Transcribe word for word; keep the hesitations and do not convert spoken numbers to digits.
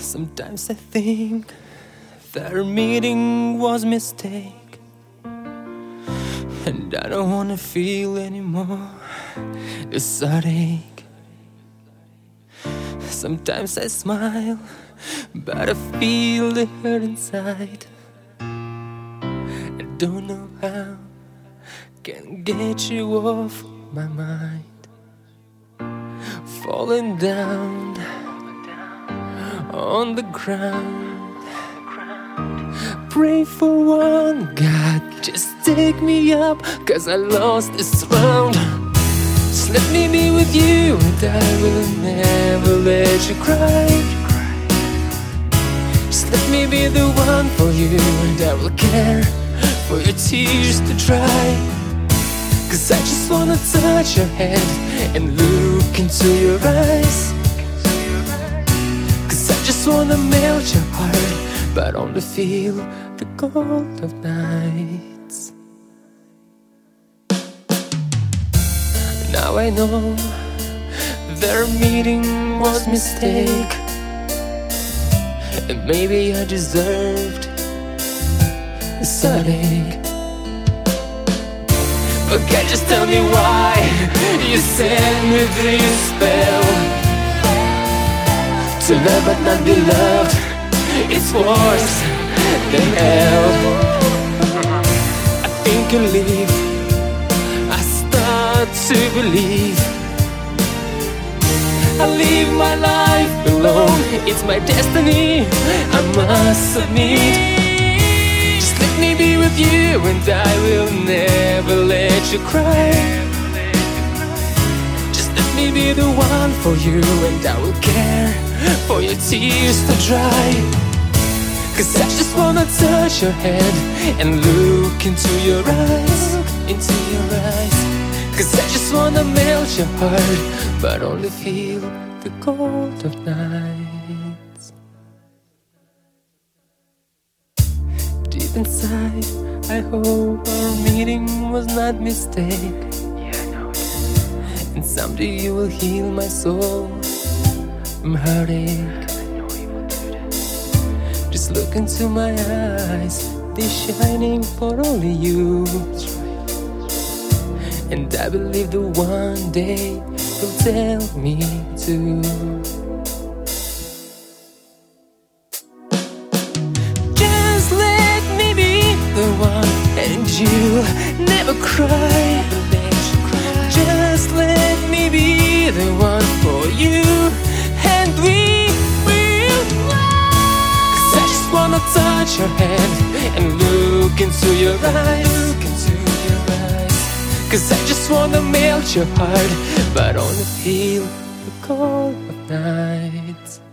Sometimes I think that our meeting was a mistake, and I don't wanna feel anymore this heartache. Sometimes I smile, but I feel the hurt inside. I don't know how can get you off my mind. Falling down on the ground, pray for one, God, just take me up, cause I lost this round. Just let me be with you, and I will never let you cry. Just let me be the one for you, and I will care for your tears to dry. Cause I just wanna touch your head and look into your eyes. Cause I just wanna melt your heart, but only feel the cold of nights. Now I know their meeting was a mistake, and maybe I deserved this heartache. But can you just tell me why you sent me this spell? To love but not be loved, it's worse than hell. I think you leave, I start to believe I live my life alone, it's my destiny, I must submit. Just let me be with you, and I will never let you cry. Just let me be the one for you, and I will care for your tears to dry. Cause I just wanna touch your head and look into your eyes, into your eyes. Cause I just wanna melt your heart, but only feel the cold of nights. Deep inside, I hope our meeting was not a mistake. Yeah, I know it is. And someday you will heal my soul from heartache. I know you will do that. Just look into my eyes, they're shining for only you. And I believe that one day you'll tell me to. Just let me be the one, and you'll never cry. Just let me be the one for you, and we will fly. Cause I just wanna touch your hand and look into your eyes, look into your eyes. Cause I just wanna melt your heart, but only feel the cold of nights.